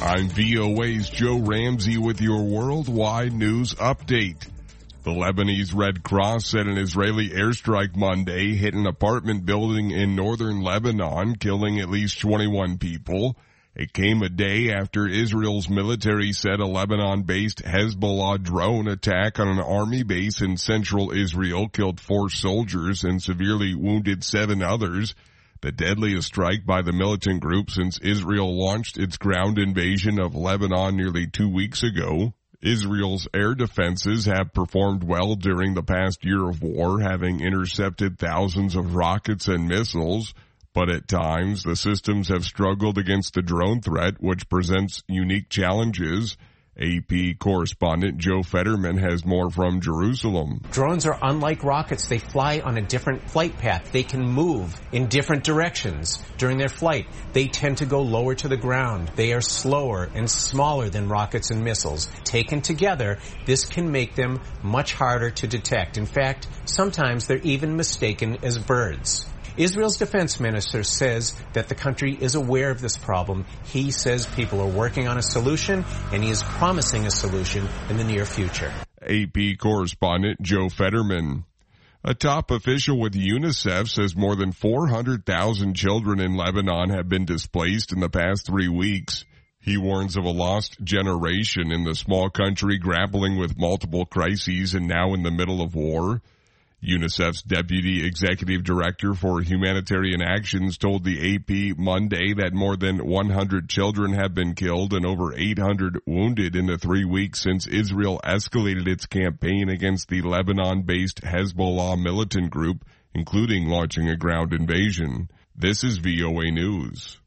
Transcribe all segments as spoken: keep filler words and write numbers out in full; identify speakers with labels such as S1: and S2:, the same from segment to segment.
S1: I'm V O A's Joe Ramsey with your worldwide news update. The Lebanese Red Cross said an Israeli airstrike Monday hit an apartment building in northern Lebanon, killing at least twenty-one people. It came a day after Israel's military said a Lebanon-based Hezbollah drone attack on an army base in central Israel killed four soldiers and severely wounded seven others. The deadliest strike by the militant group since Israel launched its ground invasion of Lebanon nearly two weeks ago. Israel's air defenses have performed well during the past year of war, having intercepted thousands of rockets and missiles. But at times, the systems have struggled against the drone threat, which presents unique challenges. A P correspondent Joe Fetterman has more from Jerusalem.
S2: Drones are unlike rockets. They fly on a different flight path. They can move in different directions during their flight. They tend to go lower to the ground. They are slower and smaller than rockets and missiles. Taken together, this can make them much harder to detect. In fact, sometimes they're even mistaken as birds. Israel's defense minister says that the country is aware of this problem. He says people are working on a solution, and he is promising a solution in the near future.
S1: A P correspondent Joe Fetterman. A top official with UNICEF says more than four hundred thousand children in Lebanon have been displaced in the past three weeks. He warns of a lost generation in the small country grappling with multiple crises and now in the middle of war. UNICEF's Deputy Executive Director for Humanitarian Actions told the A P Monday that more than one hundred children have been killed and over eight hundred wounded in the three weeks since Israel escalated its campaign against the Lebanon-based Hezbollah militant group, including launching a ground invasion. This is V O A News.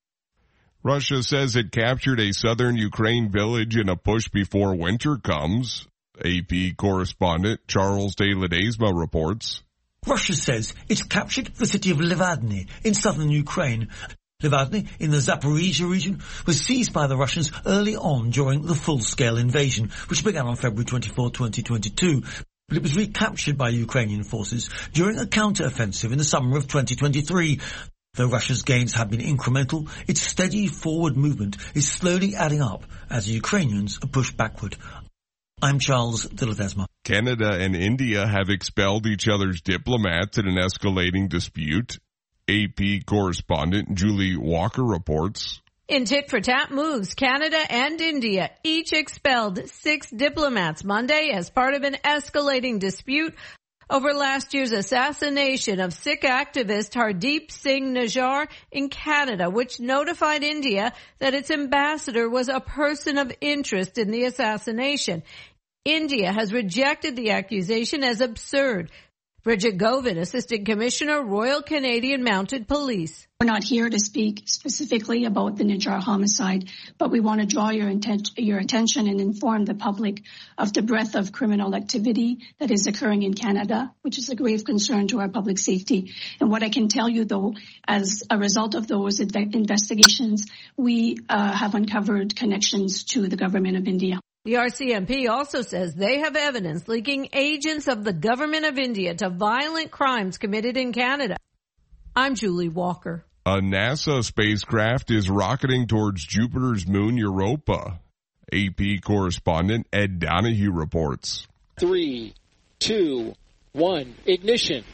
S1: Russia says it captured a southern Ukraine village in a push before winter comes. A P correspondent Charles de Ledesma reports.
S3: Russia says it's captured the city of Levadny in southern Ukraine. Levadny, in the Zaporizhia region, was seized by the Russians early on during the full-scale invasion, which began on February twenty-fourth, twenty twenty-two. But it was recaptured by Ukrainian forces during a counter-offensive in the summer of twenty twenty-three. Though Russia's gains have been incremental, its steady forward movement is slowly adding up as the Ukrainians are pushed backward. I'm Charles de Ledesma.
S1: Canada and India have expelled each other's diplomats in an escalating dispute. A P correspondent Julie Walker reports.
S4: In tit-for-tat moves, Canada and India each expelled six diplomats Monday as part of an escalating dispute over last year's assassination of Sikh activist Hardeep Singh Nijjar in Canada, which notified India that its ambassador was a person of interest in the assassination. India has rejected the accusation as absurd. Bridget Govin, Assistant Commissioner, Royal Canadian Mounted Police.
S5: We're not here to speak specifically about the Nijjar homicide, but we want to draw your, inten- your attention and inform the public of the breadth of criminal activity that is occurring in Canada, which is a grave concern to our public safety. And what I can tell you, though, as a result of those inve- investigations, we uh, have uncovered connections to the government of India.
S4: The R C M P also says they have evidence linking agents of the government of India to violent crimes committed in Canada. I'm Julie Walker.
S1: A NASA spacecraft is rocketing towards Jupiter's moon Europa. A P correspondent Ed Donahue reports.
S6: Three, two, one, ignition.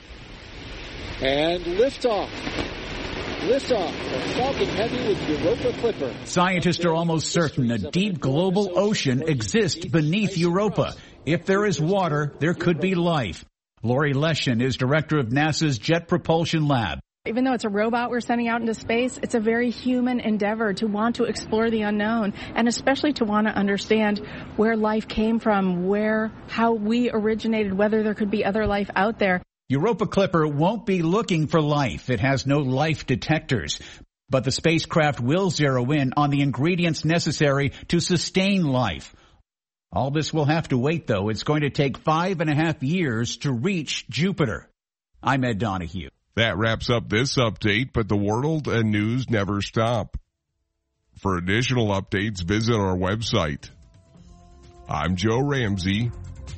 S6: And liftoff. Liftoff of Falcon Heavy with Europa Clipper.
S7: Scientists are almost certain a deep global ocean exists beneath Europa. If there is water, there could be life. Lori Leshin is director of NASA's Jet Propulsion Lab.
S8: Even though it's a robot we're sending out into space, it's a very human endeavor to want to explore the unknown, and especially to want to understand where life came from, where, how we originated, whether there could be other life out there.
S7: Europa Clipper won't be looking for life. It has no life detectors. But the spacecraft will zero in on the ingredients necessary to sustain life. All this will have to wait, though. It's going to take five and a half years to reach Jupiter. I'm Ed Donahue.
S1: That wraps up this update, but the world and news never stop. For additional updates, visit our website. I'm Joe Ramsey,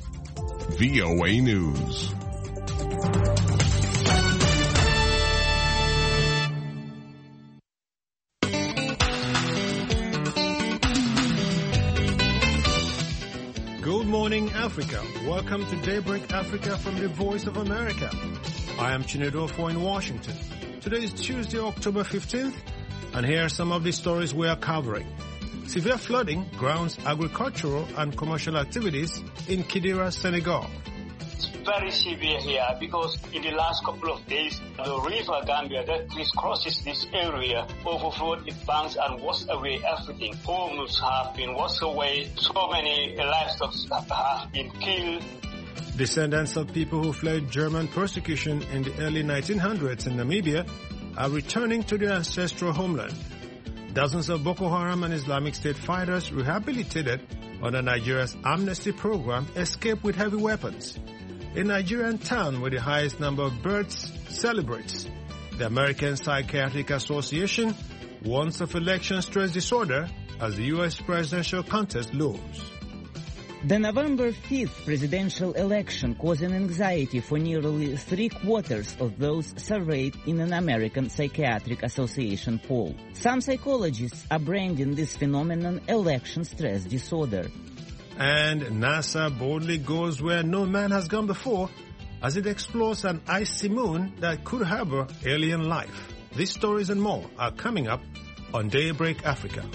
S1: V O A News.
S9: morning, Africa. Welcome to Daybreak Africa from the Voice of America. I am Chinedu Ofo in Washington. Today is Tuesday, October fifteenth, and here are some of the stories we are covering. Severe flooding grounds agricultural and commercial activities in Kidira, Senegal.
S10: It's very severe here because in the last couple of days, the river Gambia that crisscrosses this area overflowed its banks and washed away everything. Homes have been washed away. So many livestock have been killed.
S9: Descendants of people who fled German persecution in the early nineteen hundreds in Namibia are returning to their ancestral homeland. Dozens of Boko Haram and Islamic State fighters rehabilitated under Nigeria's amnesty program escaped with heavy weapons. A Nigerian town with the highest number of births celebrates. The American Psychiatric Association warns of election stress disorder as the U S presidential contest looms.
S11: The November fifth presidential election caused an anxiety for nearly three-quarters of those surveyed in an American Psychiatric Association poll. Some psychologists are branding this phenomenon election stress disorder.
S9: And NASA boldly goes where no man has gone before as it explores an icy moon that could harbor alien life. These stories and more are coming up on Daybreak Africa.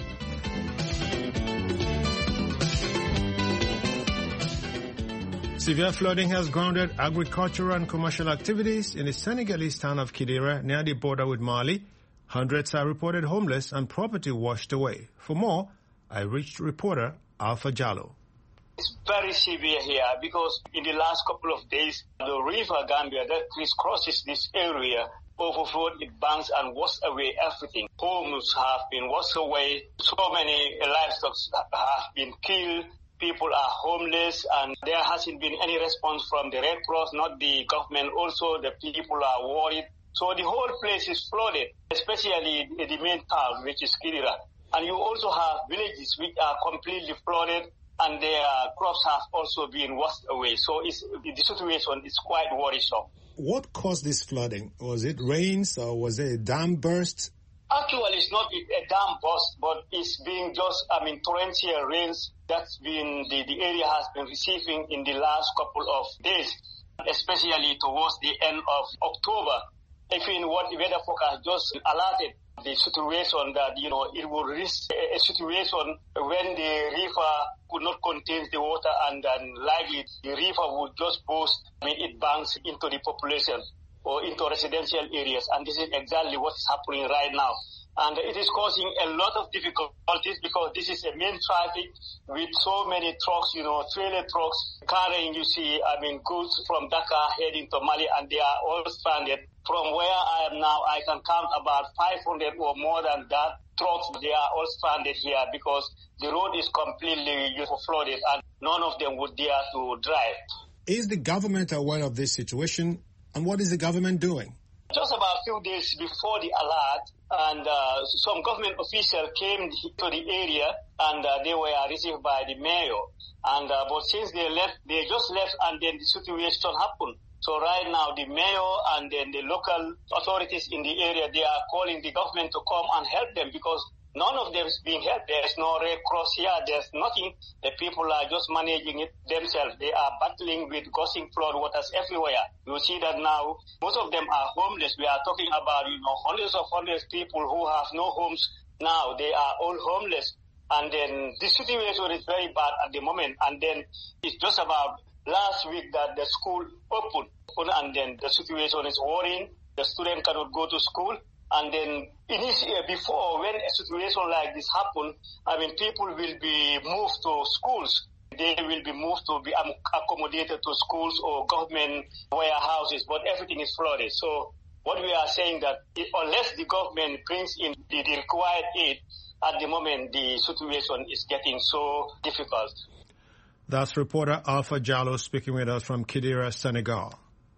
S9: Severe flooding has grounded agricultural and commercial activities in the Senegalese town of Kidira near the border with Mali. Hundreds are reported homeless and property washed away. For more, I reached reporter Alpha Jallo.
S10: It's very severe here because in the last couple of days, the river Gambia that crisscrosses this area overflowed its banks and washed away everything. Homes have been washed away. So many livestock have been killed. People are homeless, and there hasn't been any response from the Red Cross, not the government. Also, the people are worried. So the whole place is flooded, especially the main town, which is Kidira. And you also have villages which are completely flooded, and their crops have also been washed away. So it's, the situation is quite worrisome.
S9: What caused this flooding? Was it rains or was it a dam burst?
S10: Actually, it's not a dam burst, but it's being just, I mean, torrential rains that's been, the, the area has been receiving in the last couple of days, especially towards the end of October. Even what the weather forecast just alerted the situation that, you know, it will risk a situation when the river could not contain the water and then likely the river would just burst, I mean, it banks into the population or into residential areas. And this is exactly what is happening right now. And it is causing a lot of difficulties because this is a main traffic with so many trucks, you know, trailer trucks carrying, you see, I mean, goods from Dakar heading to Mali, and they are all stranded. From where I am now, I can count about five hundred or more than that trucks. They are all stranded here because the road is completely flooded and none of them would dare to drive.
S9: Is the government aware of this situation, and what is the government doing?
S10: Just about a few days before the alert, and uh, some government officials came to the area, and uh, they were received by the mayor. And uh, but since they left, they just left, and then the situation happened. So right now, the mayor and then the local authorities in the area, they are calling the government to come and help them because none of them is being helped. There's no Red Cross here. There's nothing. The people are just managing it themselves. They are battling with gushing flood waters everywhere. You see that now. Most of them are homeless. We are talking about, you know, hundreds of hundreds of people who have no homes now. They are all homeless. And then the situation is very bad at the moment. And then it's just about last week that the school opened. And then the situation is worrying. The student cannot go to school. And then initially, before, when a situation like this happens, I mean, people will be moved to schools. They will be moved to be accommodated to schools or government warehouses, but everything is flooded. So what we are saying that unless the government brings in the, the required aid, at the moment the situation is getting so difficult.
S9: That's reporter Alpha Jallo speaking with us from Kidira, Senegal.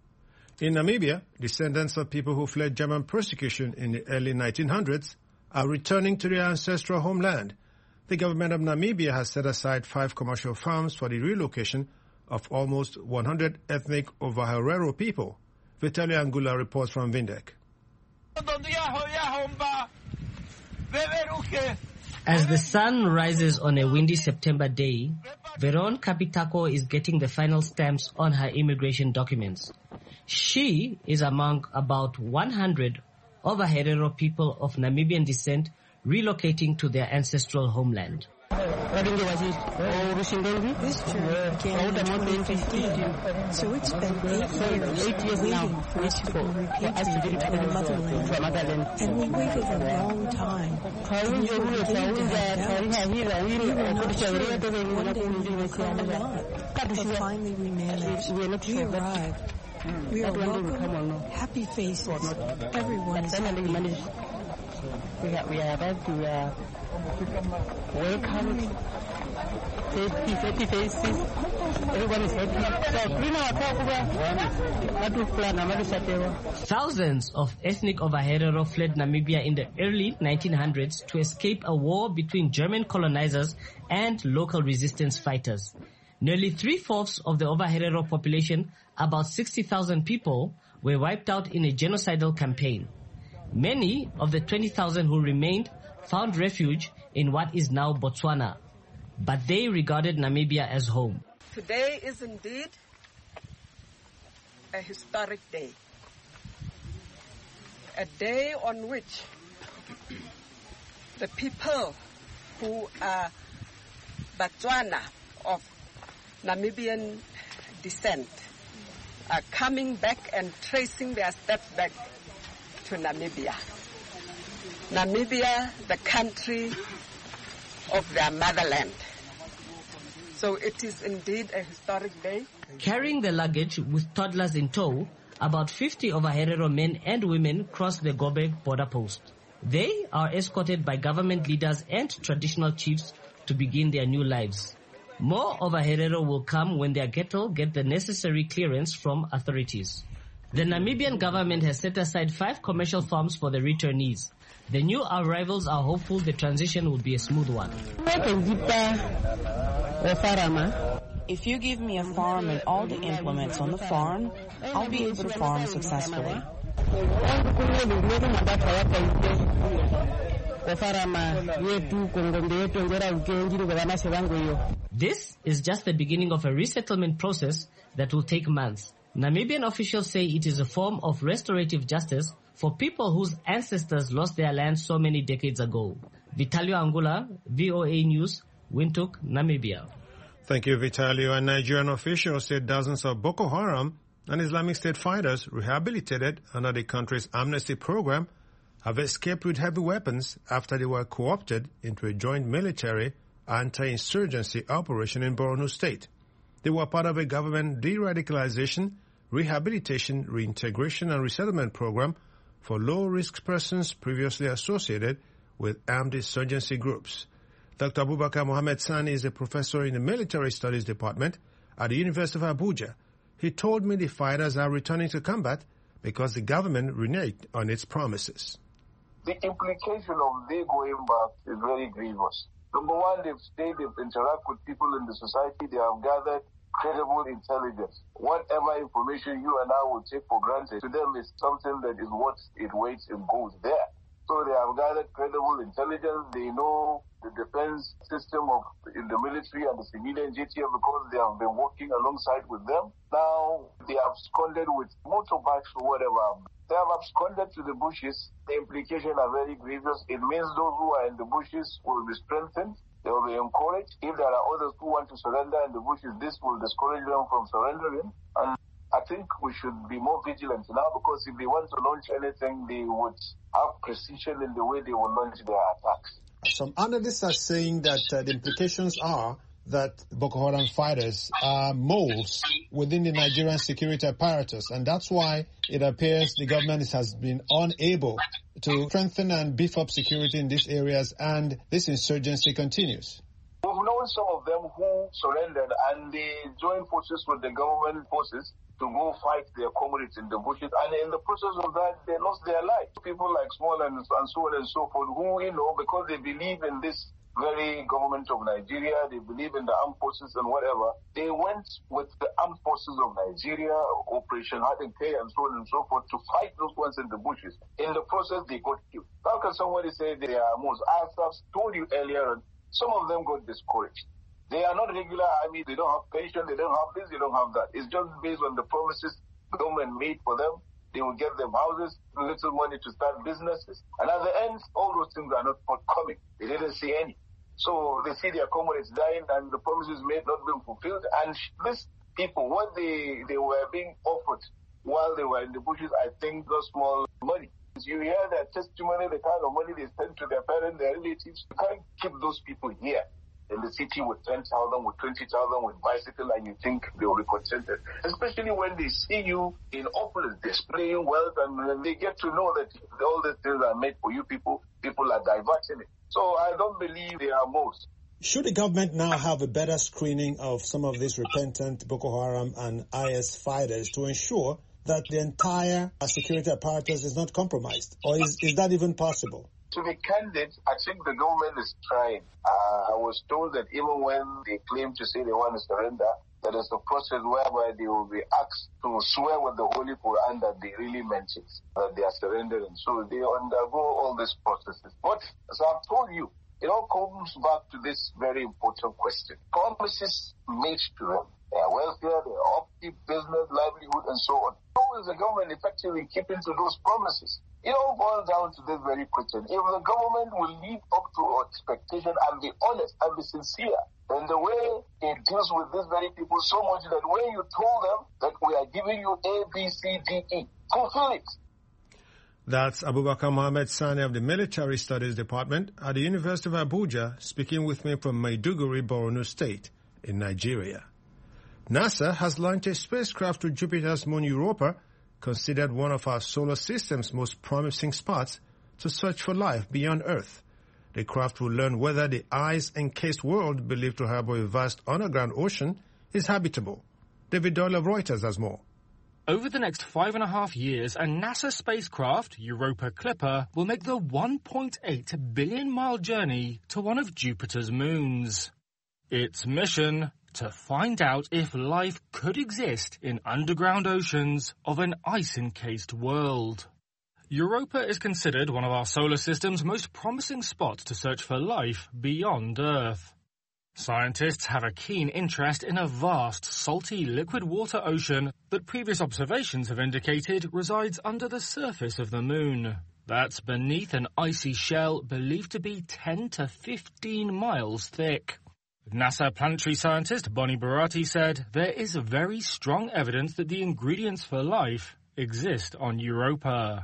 S9: In Namibia, descendants of people who fled German persecution in the early nineteen hundreds are returning to their ancestral homeland. The government of Namibia has set aside five commercial farms for the relocation of almost one hundred ethnic Ovaherero people. Vitaly Angula reports from Windhoek.
S12: As the sun rises on a windy September day, Veron Kapitako is getting the final stamps on her immigration documents. She is among about one hundred of a Herero people of Namibian descent relocating to their ancestral homeland.
S13: This journey began in twenty fifteen, so it's been eight years, eight years waiting now for us to be repatriated to the motherland. And we waited a long time. And we were beginning to have doubts. We were not sure if one day we would come or not. But finally we managed. We arrived. We are welcome, happy faces. Everyone is happy.
S14: We have, we have had to uh, welcome, happy, happy faces. Everyone is happy.
S12: Thousands of ethnic Ovaherero fled Namibia in the early nineteen hundreds to escape a war between German colonizers and local resistance fighters. Nearly three-fourths of the Ovaherero population, about sixty thousand people, were wiped out in a genocidal campaign. Many of the twenty thousand who remained found refuge in what is now Botswana, but they regarded Namibia as home.
S15: Today is indeed a historic day, a day on which the people who are Botswana of Namibian descent are coming back and tracing their steps back to Namibia. Namibia, the country of their motherland. So it is indeed a historic day.
S12: Carrying the luggage with toddlers in tow, about fifty of Herero men and women cross the Gobe border post. They are escorted by government leaders and traditional chiefs to begin their new lives. More of Herero will come when their cattle get the necessary clearance from authorities. The Namibian government has set aside five commercial farms for the returnees. The new arrivals are hopeful the transition will be a smooth one.
S16: If you give me a farm and all the implements on the farm, I'll be able to farm successfully.
S12: This is just the beginning of a resettlement process that will take months. Namibian officials say it is a form of restorative justice for people whose ancestors lost their land so many decades ago. Vitalio Angula, V O A News, Windhoek, Namibia.
S9: Thank you, Vitalio. And Nigerian officials said dozens of Boko Haram and Islamic State fighters rehabilitated under the country's amnesty program have escaped with heavy weapons after they were co-opted into a joint military anti-insurgency operation in Borno State. They were part of a government de-radicalization, rehabilitation, reintegration and resettlement program for low-risk persons previously associated with armed insurgency groups. Doctor Abubakar Mohammed Sani is a professor in the Military Studies Department at the University of Abuja. He told me the fighters are returning to combat because the government reneged on its promises.
S17: The implication of they going back is very grievous. Number one, they've stayed, they've interacted with people in the society, they have gathered credible intelligence. Whatever information you and I will take for granted, to them is something that is what it weighs in gold there. So they have gathered credible intelligence, they know the defense system of in the military and the civilian J T F because they have been working alongside with them. Now they have absconded with motorbikes or whatever. They have absconded to the bushes. The implications are very grievous. It means those who are in the bushes will be strengthened. They will be encouraged. If there are others who want to surrender in the bushes, this will discourage them from surrendering. And I think we should be more vigilant now because if they want to launch anything, they would have precision in the way they will launch their attacks.
S9: Some analysts are saying that uh, the implications are that Boko Haram fighters are moles within the Nigerian security apparatus, and that's why it appears the government has been unable to strengthen and beef up security in these areas, and this insurgency continues.
S17: We've known some of them who surrendered and they joined forces with the government forces to go fight their comrades in the bushes, and in the process of that, they lost their lives. People like Small and, and so on and so forth, who, you know, because they believe in this very government of Nigeria, they believe in the armed forces and whatever, they went with the armed forces of Nigeria, Operation Hardened K and so on and so forth, to fight those ones in the bushes. In the process, they got killed. How can somebody say they are most? As I've told you earlier, some of them got discouraged. They are not regular army. They don't have pension. They don't have this. They don't have that. It's just based on the promises the government made for them. They will get them houses, little money to start businesses. And at the end, all those things are not forthcoming. They didn't see any. So they see their comrades dying and the promises made not being fulfilled. And these people, what they, they were being offered while they were in the bushes, I think, was small money. You hear their testimony, the kind of money they send to their parents, their relatives. You can't keep those people here in the city with ten thousand, with twenty thousand, with bicycle, and you think they will be contented. Especially when they see you in opulence, displaying wealth, and when they get to know that all these things are made for you people, people are diverting it. So I don't believe they are most.
S9: Should the government now have a better screening of some of these repentant Boko Haram and I S fighters to ensure that the entire security apparatus is not compromised? Or is, is that even possible?
S17: To be candid, I think the government is trying. Uh, I was told that even when they claim to say they want to surrender, that is a process whereby they will be asked to swear with the Holy Quran that they really meant it, that they are surrendering. So they undergo all these processes. But as I've told you, it all comes back to this very important question. Promises made to them. Their welfare, their upkeep, business, livelihood, and so on. How is the government effectively keeping to those promises? It all boils down to this very question. If the government will live up to our expectation and be honest and be sincere, then the way it deals with these very people so much that when you told them that we are giving you A, B, C, D, E, fulfill it.
S9: That's Abubakar Mohammed Sani of the Military Studies Department at the University of Abuja, speaking with me from Maiduguri, Borno State in Nigeria. NASA has launched a spacecraft to Jupiter's moon Europa, considered one of our solar system's most promising spots to search for life beyond Earth. The craft will learn whether the ice-encased world believed to harbor a vast underground ocean is habitable. David Doyle of Reuters has more.
S18: Over the next five and a half years, a NASA spacecraft, Europa Clipper, will make the one point eight billion mile journey to one of Jupiter's moons. Its mission: to find out if life could exist in underground oceans of an ice-encased world. Europa is considered one of our solar system's most promising spots to search for life beyond Earth. Scientists have a keen interest in a vast, salty, liquid water ocean that previous observations have indicated resides under the surface of the moon. That's beneath an icy shell believed to be ten to fifteen miles thick. NASA planetary scientist Bonnie Bharati said there is very strong evidence that the ingredients for life exist on Europa.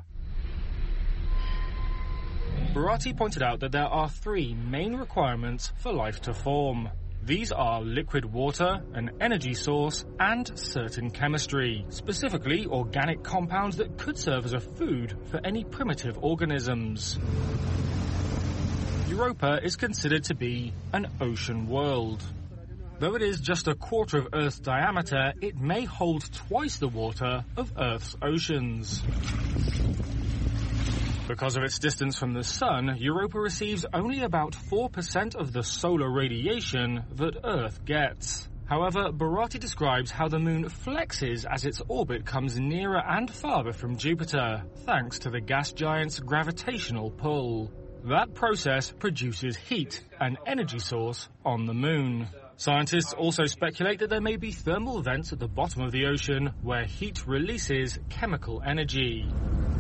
S18: Bharati pointed out that there are three main requirements for life to form. These are liquid water, an energy source, and certain chemistry, specifically organic compounds that could serve as a food for any primitive organisms. Europa is considered to be an ocean world. Though it is just a quarter of Earth's diameter, it may hold twice the water of Earth's oceans. Because of its distance from the Sun, Europa receives only about four percent of the solar radiation that Earth gets. However, Bharati describes how the Moon flexes as its orbit comes nearer and farther from Jupiter, thanks to the gas giant's gravitational pull. That process produces heat, an energy source on the Moon. Scientists also speculate that there may be thermal vents at the bottom of the ocean where heat releases chemical energy.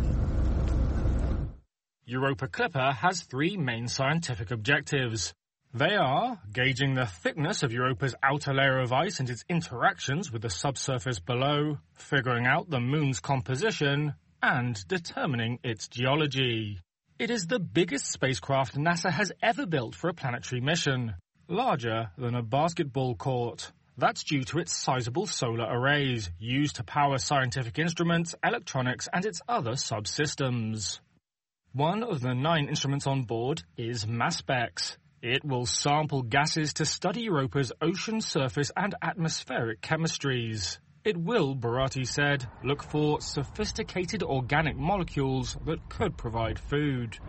S18: Europa Clipper has three main scientific objectives. They are gauging the thickness of Europa's outer layer of ice and its interactions with the subsurface below, figuring out the Moon's composition, and determining its geology. It is the biggest spacecraft NASA has ever built for a planetary mission, larger than a basketball court. That's due to its sizable solar arrays, used to power scientific instruments, electronics, and its other subsystems. One of the nine instruments on board is MASSPEX. It will sample gases to study Europa's ocean surface and atmospheric chemistries. It will, Bharati said, look for sophisticated organic molecules that could provide food.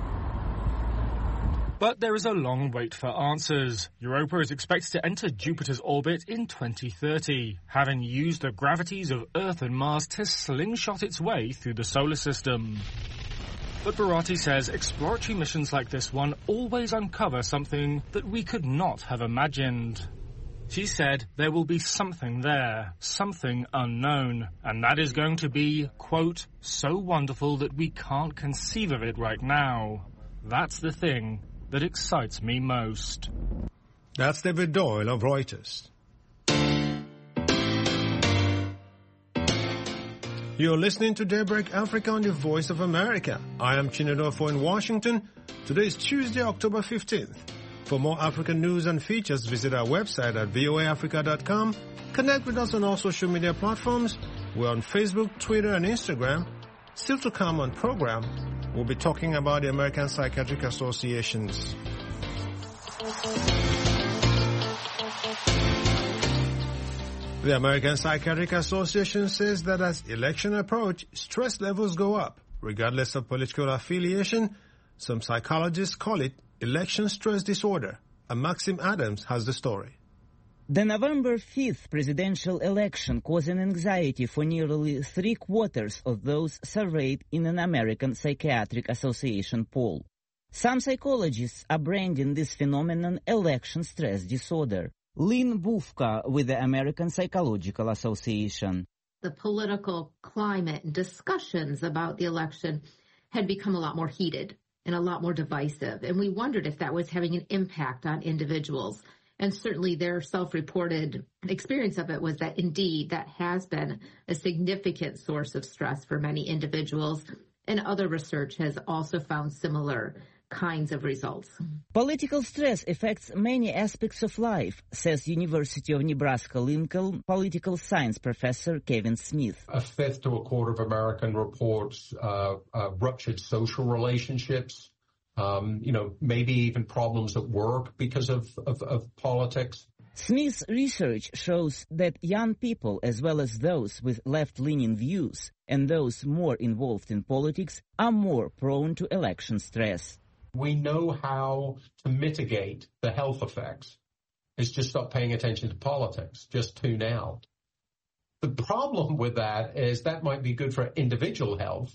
S18: But there is a long wait for answers. Europa is expected to enter Jupiter's orbit in twenty thirty, having used the gravities of Earth and Mars to slingshot its way through the solar system. But Bharati says exploratory missions like this one always uncover something that we could not have imagined. She said there will be something there, something unknown, and that is going to be, quote, so wonderful that we can't conceive of it right now. That's the thing that excites me most.
S9: That's David Doyle of Reuters. You're listening to Daybreak Africa on the Voice of America. I am Chinedofo in Washington. Today is Tuesday, October fifteenth. For more African news and features, visit our website at voa africa dot com. Connect with us on all social media platforms. We're on Facebook, Twitter, and Instagram. Still to come on program, we'll be talking about the American Psychiatric Associations. The American Psychiatric Association says that as election approach, stress levels go up. Regardless of political affiliation, some psychologists call it election stress disorder. And Maxim Adams has the story.
S11: The November fifth presidential election caused an anxiety for nearly three quarters of those surveyed in an American Psychiatric Association poll. Some psychologists are branding this phenomenon election stress disorder. Lynn Bufka with the American Psychological Association.
S19: The political climate and discussions about the election had become a lot more heated and a lot more divisive. And we wondered if that was having an impact on individuals. And certainly their self-reported experience of it was that indeed that has been a significant source of stress for many individuals. And other research has also found similar kinds of results.
S11: Political stress affects many aspects of life, says University of Nebraska-Lincoln political science professor Kevin Smith.
S20: A fifth to a quarter of American reports uh, uh, ruptured social relationships, um, you know, maybe even problems at work because of, of, of politics.
S11: Smith's research shows that young people, as well as those with left-leaning views and those more involved in politics, are more prone to election stress.
S20: We know how to mitigate the health effects. It's just stop paying attention to politics. Just tune out. The problem with that is that might be good for individual health,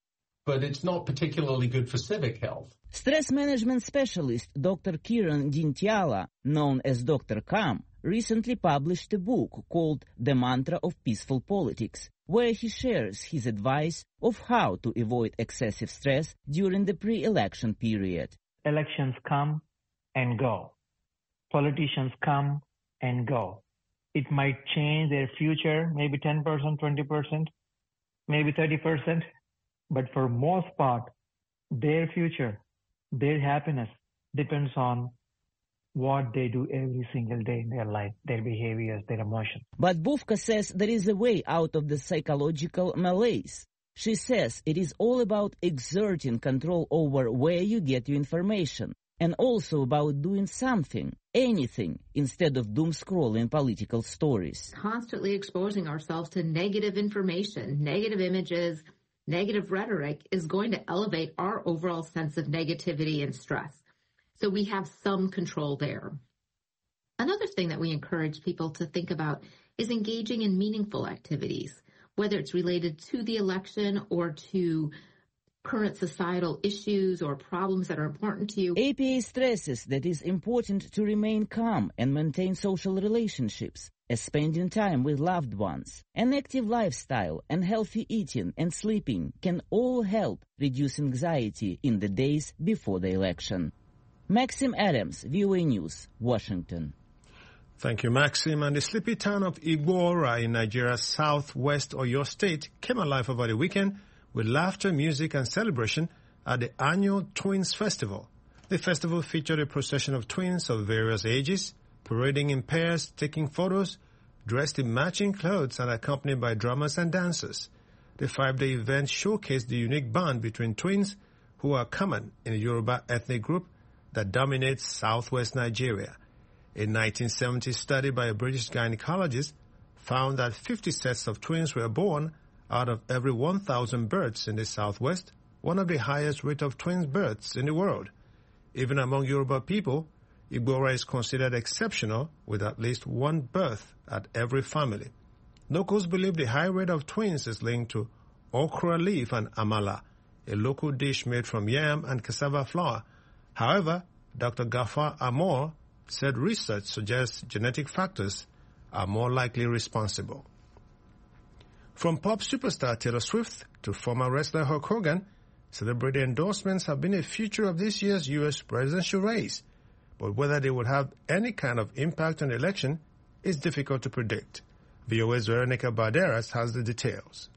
S20: but it's not particularly good for civic health.
S11: Stress management specialist Doctor Kiran Dintyala, known as Doctor Calm, recently published a book called The Mantra of Peaceful Politics, where he shares his advice of how to avoid excessive stress during the pre-election period.
S21: Elections come and go. Politicians come and go. It might change their future, maybe ten percent, twenty percent, maybe thirty percent, but for most part, their future, their happiness depends on what they do every single day in their life, their behaviors, their emotions.
S11: But Bufka says there is a way out of the psychological malaise. She says it is all about exerting control over where you get your information, and also about doing something, anything, instead of doom-scrolling political stories.
S19: Constantly exposing ourselves to negative information, negative images, negative rhetoric is going to elevate our overall sense of negativity and stress. So we have some control there. Another thing that we encourage people to think about is engaging in meaningful activities, whether it's related to the election or to current societal issues or problems that are important to you.
S11: A P A stresses that it is important to remain calm and maintain social relationships, as spending time with loved ones. An active lifestyle and healthy eating and sleeping can all help reduce anxiety in the days before the election. Maxim Adams, V O A News, Washington.
S9: Thank you, Maxim. And the sleepy town of Igbora in Nigeria's southwest Oyo State came alive over the weekend with laughter, music, and celebration at the annual Twins Festival. The festival featured a procession of twins of various ages, parading in pairs, taking photos, dressed in matching clothes, and accompanied by drummers and dancers. The five-day event showcased the unique bond between twins, who are common in the Yoruba ethnic group that dominates southwest Nigeria. A nineteen seventy study by a British gynecologist found that fifty sets of twins were born out of every one thousand births in the southwest, one of the highest rate of twins births in the world. Even among Yoruba people, Igbora is considered exceptional, with at least one birth at every family. Locals believe the high rate of twins is linked to okra leaf and amala, a local dish made from yam and cassava flour. However, Doctor Gafar Amor said research suggests genetic factors are more likely responsible. From pop superstar Taylor Swift to former wrestler Hulk Hogan, celebrity endorsements have been a feature of this year's U S presidential race. But whether they would have any kind of impact on the election is difficult to predict. V O A's Veronica Barderas has the details.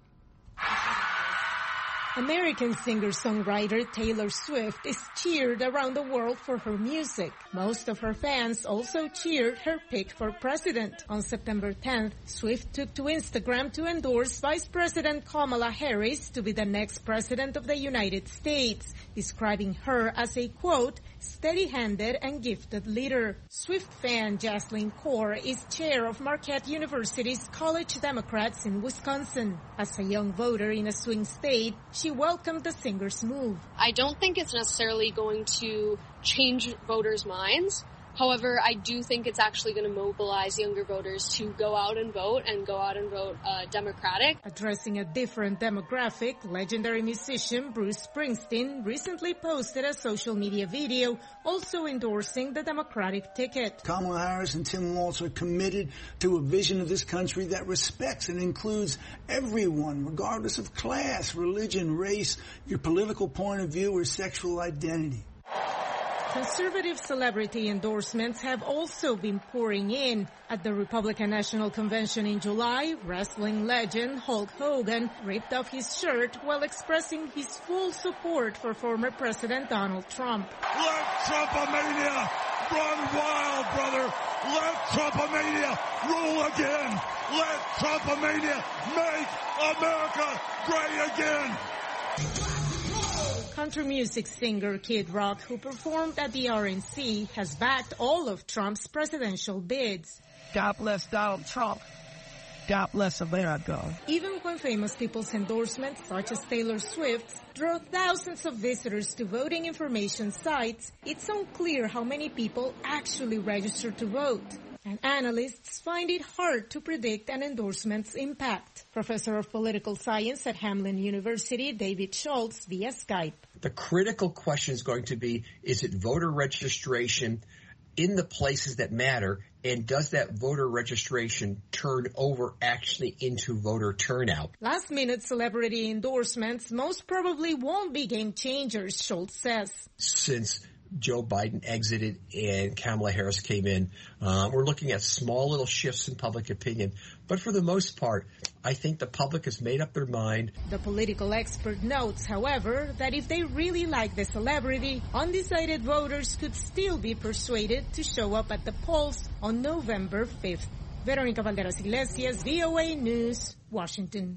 S2: American singer-songwriter Taylor Swift is cheered around the world for her music. Most of her fans also cheered her pick for president. On September tenth, Swift took to Instagram to endorse Vice President Kamala Harris to be the next president of the United States, describing her as a, quote, steady-handed and gifted leader. Swift fan Jaslyn Kaur is chair of Marquette University's College Democrats in Wisconsin. As a young voter in a swing state, she welcomed the singer's move.
S22: I don't think it's necessarily going to change voters' minds. However, I do think it's actually going to mobilize younger voters to go out and vote and go out and vote uh, Democratic.
S2: Addressing a different demographic, legendary musician Bruce Springsteen recently posted a social media video also endorsing the Democratic ticket.
S23: Kamala Harris and Tim Walz are committed to a vision of this country that respects and includes everyone, regardless of class, religion, race, your political point of view, or sexual identity.
S2: Conservative celebrity endorsements have also been pouring in. At the Republican National Convention in July, wrestling legend Hulk Hogan ripped off his shirt while expressing his full support for former President Donald Trump.
S24: Let Trumpomania run wild, brother! Let Trumpomania rule again! Let Trumpomania make America great again!
S2: Country music singer Kid Rock, who performed at the R N C, has backed all of Trump's presidential bids.
S25: God bless Donald Trump. God bless America.
S2: Even when famous people's endorsements, such as Taylor Swift's, draw thousands of visitors to voting information sites, it's unclear how many people actually register to vote. And analysts find it hard to predict an endorsement's impact. Professor of Political Science at Hamline University, David Schultz, via Skype.
S26: The critical question is going to be, is it voter registration in the places that matter, and does that voter registration turn over actually into voter turnout?
S2: Last-minute celebrity endorsements most probably won't be game changers, Schultz says.
S26: Since Joe Biden exited and Kamala Harris came in, um, we're looking at small little shifts in public opinion. But for the most part, I think the public has made up their mind.
S2: The political expert notes, however, that if they really like the celebrity, undecided voters could still be persuaded to show up at the polls on November fifth. Veronica Valderas Iglesias, V O A News, Washington.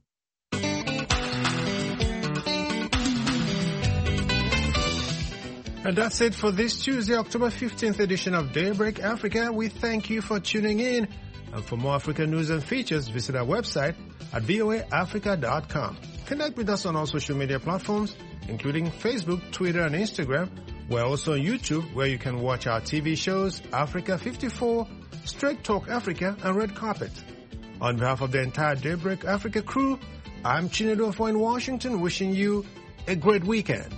S9: And that's it for this Tuesday, October fifteenth edition of Daybreak Africa. We thank you for tuning in. And for more African news and features, visit our website at V O A Africa dot com. Connect with us on all social media platforms, including Facebook, Twitter, and Instagram. We're also on YouTube, where you can watch our T V shows, Africa fifty-four, Straight Talk Africa, and Red Carpet. On behalf of the entire Daybreak Africa crew, I'm Chinedu Ofo in Washington, wishing you a great weekend.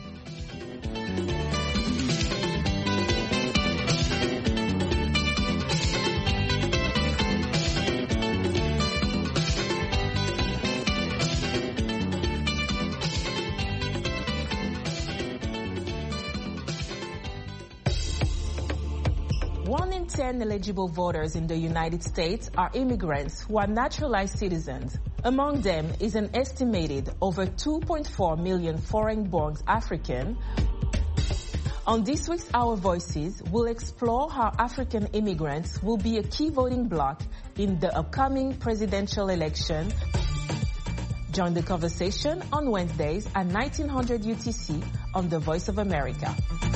S16: One in ten eligible voters in the United States are immigrants who are naturalized citizens. Among them is an estimated over two point four million foreign-born Africans. On this week's Our Voices, we'll explore how African immigrants will be a key voting bloc in the upcoming presidential election. Join the conversation on Wednesdays at nineteen hundred U T C on The Voice of America.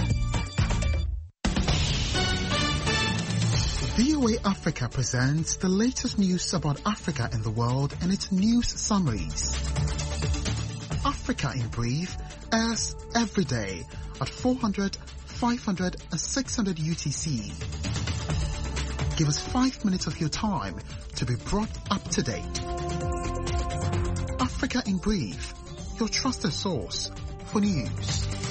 S27: V O A Africa presents the latest news about Africa and the world and its news summaries. Africa in Brief airs every day at four hundred, five hundred, and six hundred U T C. Give us five minutes of your time to be brought up to date. Africa in Brief, your trusted source for News.